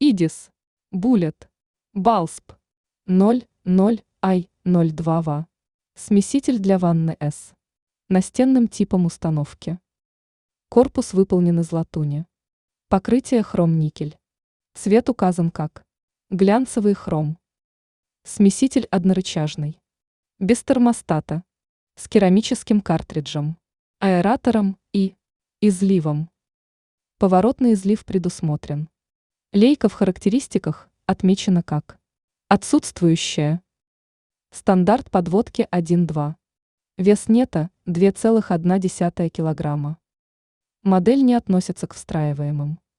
Видис, Буллет, Балсп, 00i02 ва. Смеситель для ванны С. Настенным типом установки. Корпус выполнен из латуни. Покрытие хром-никель. Цвет указан как глянцевый хром. Смеситель однорычажный. Без термостата. С керамическим картриджем, аэратором и изливом. Поворотный излив предусмотрен. Лейка в характеристиках отмечена как отсутствующая. Стандарт подводки 1,2. Вес нета 2,1 килограмма. Модель не относится к встраиваемым.